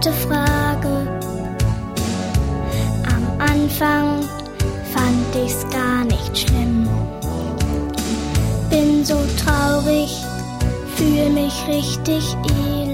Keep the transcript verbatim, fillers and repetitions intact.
gute Frage. Am Anfang fand ich's gar nicht schlimm. Bin so traurig, fühl mich richtig elend.